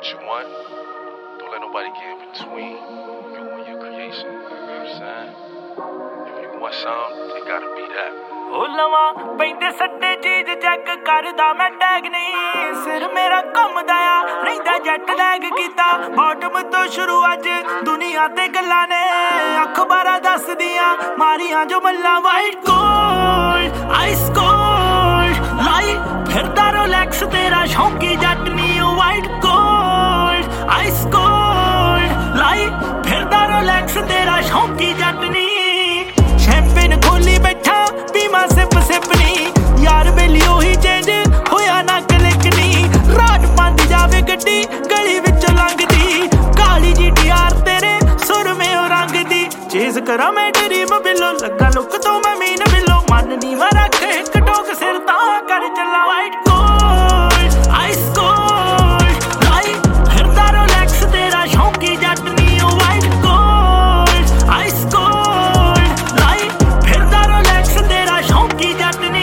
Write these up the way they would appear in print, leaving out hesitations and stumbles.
you want. Don't let nobody get in between you and your creation. You know what I'm saying? If you want something, it gotta be that. ਉਹ ਲਵਾਂ ਪੈਂਦੇ ਸੱਟੇ ਚੀਜ਼ check ਕਰਦਾ ਮੈਂ tag ਨਹੀਂ ਸਿਰ ਮੇਰਾ ਘੁੰਮਦਾ ਆ ਰਹਿੰਦਾ ਜੱਟ ਲੈਗ ਕੀਤਾ ਬਾਟਮ ਤੋਂ ਸ਼ੁਰੂ ਅੱਜ ਦੁਨੀਆ ਤੇ ਗੱਲਾਂ ਨੇ ਅਖਬਾਰਾਂ ਦੱਸਦੀਆਂ ਮਾਰੀਆਂ ਜੋ ਮੱਲਾਂ ਵਾਈਟ ਗੋਲਡ ਆਈਸ ਕੋਲਡ ਲਾਈ ਫਿਰਦਾ ਰੋਲੈਕਸ ਤੇਰਾ ਸ਼ੌਂਕੀ ਜੱਟ ਨਹੀਂ ਉਹ ਵਾਈਟ ਗੋਲਡ ਆਈਸ ਕੋਲਡ ਲਾਈ ਫਿਰਦਾ ਰੋਲੈਕਸ ਤੇਰਾ ਸ਼ੌਂਕੀ ਜੱਟ ਨਹੀਂ ਸ਼ੈਂਪੇਨ ਖੋਲੀ ਬੈਠਾ ਪੀਮਾ ਸਿਪ ਸਿਪ ਨੀ ਯਾਰ ਬੇਲੀ ਉਹੀ ਚੇਂਜ ਹੋਇਆ ਨਾ ਕਲਿਕ ਨੀ ਰਾਤ ਪੰਦ ਜਾਵੇ ਗੱਡੀ ਗਲੀ ਵਿੱਚੋਂ ਲੰਘਦੀ ਕਾਲੀ GTR ਤੇਰੇ ਸੁਰਮੇ ਉਹ ਰੰਗ ਦੀ ਚੇਜ਼ ਕਰਾਂ ਮੈਂ ਡਰੀਮ ਬਿੱਲੋ ਲੱਗਾ ਲੁੱਕ ਤੋਂ ਮੈਂ ਮੀਨ ਬਿੱਲੋ ਮਨ ਨੀ ਮੈਂ ਰੱਖ ਇੱਕ ਟੋਕ ਸਿਰ ਤਾਂ ਕਰ ਚੱਲਾ ਵਾਈਟ ਗੋਲਡ ਆਈਸ ਕੋਲਡ ਲਾਈ ਫਿਰਦਾ ਰੋਲੈਕਸ ਤੇਰਾ ਸ਼ੌਂਕੀ ਜੱਟ ਨੀ ਉਹ ਵਾਈਟ ਗੋਲਡ ਆਈਸ ਕੋਲਡ ਲਾਈ ਫਿਰਦਾ ਰੋਲੈਕਸ ਤੇਰਾ ਸ਼ੌਂਕੀ ਜੱਟ ਨੀ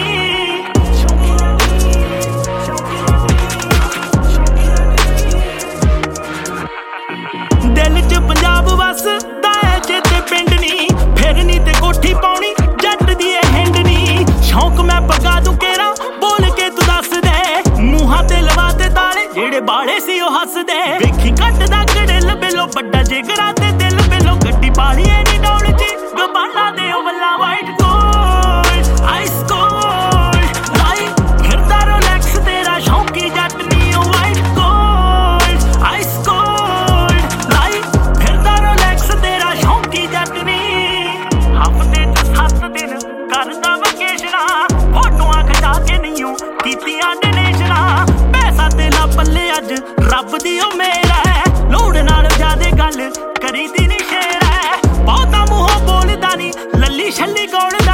ਦਿਲ 'ਚ ਪੰਜਾਬ ਵਸਦਾ ਐ ਜਿੱਥੇ ਪਿੰਡ ਨੀ ਫਿਰ ਨੀ ਤੇ ਕੋਠੀ ਪਾਉਣੀ ਜੱਟ ਦੀ ਇਹ ਹਿੰਡ ਨੀ ਸ਼ੌਂਕ ਮੈਂ ਪਗਾ ਦੂੰ ਕੇਰਾ ਬੋਲ ਕੇ ਤੂੰ ਦੱਸ ਦੇ ਮੂੰਹਾਂ ਤੇ ਲਵਾ ਤੇ ਤਾਲੇ ਜਿਹੜੇ ਬਾਲੇ ਸੀ ਉਹ ਹੱਸਦੇ ਵੇਖੀ ਕੱਟਦਾ ਗੜਿਲ ਬਿੱਲੋ ਵੱਡਾ ਜਿਗਰਾ ਤੇ ਦਿਲ ਬਿੱਲੋ ਗੱਡੀ ਪਾਲੀ ਐ ਨੀ ਡੌਲ 'ਚ ਗਬਾਲਾ ਦੇ ਉਹ ਵੱਲਾ ਵਾਈਟ ਗੋਲਡ ਆਈਸ ਕੋਲਡ ਲਾਈ ਫਿਰਦਾ ਰੋਲੈਕਸ ਤੇਰਾ ਸ਼ੌਂਕੀ ਜੱਟ ਨੀ ਉਹ ਵਾਈਟ ਗੋਲਡ ਆਈਸ ਕੋਲਡ ਲਾਈ ਫਿਰਦਾ ਰੋਲੈਕਸ ਤੇਰਾ ਸ਼ੌਂਕੀ ਜੱਟ ਨੀ ਹਫ਼ਤੇ 'ਚ 7 ਦਿਨ ਕਰਦਾ ਵਕੇਸ਼ਨਾਂ ਫੋਟੋਆਂ ਖਿਚਾ ਕੇ ਨਹੀਂਓ ਕੀਤੀਆਂ ਡੋਨੇਸ਼ਨਾਂ ਪੈਸਾ ਤੇ ਲਾ ਪੱਲੇ ਅੱਜ ਰੱਬ ਦੀ ਉਹ ਮੇਰ ਹੈ ਲੋੜ ਨਾਲ ਜ਼ਿਆਦੇ ਗੱਲ ਕਰੀਦੀ ਨੀ ਸ਼ੇਰ ਹੈ ਬਹੁਤਾ ਮੂੰਹੋਂ ਬੋਲਦਾ ਨੀ ਲੱਲੀ ਛੱਲੀ ਗੌੜ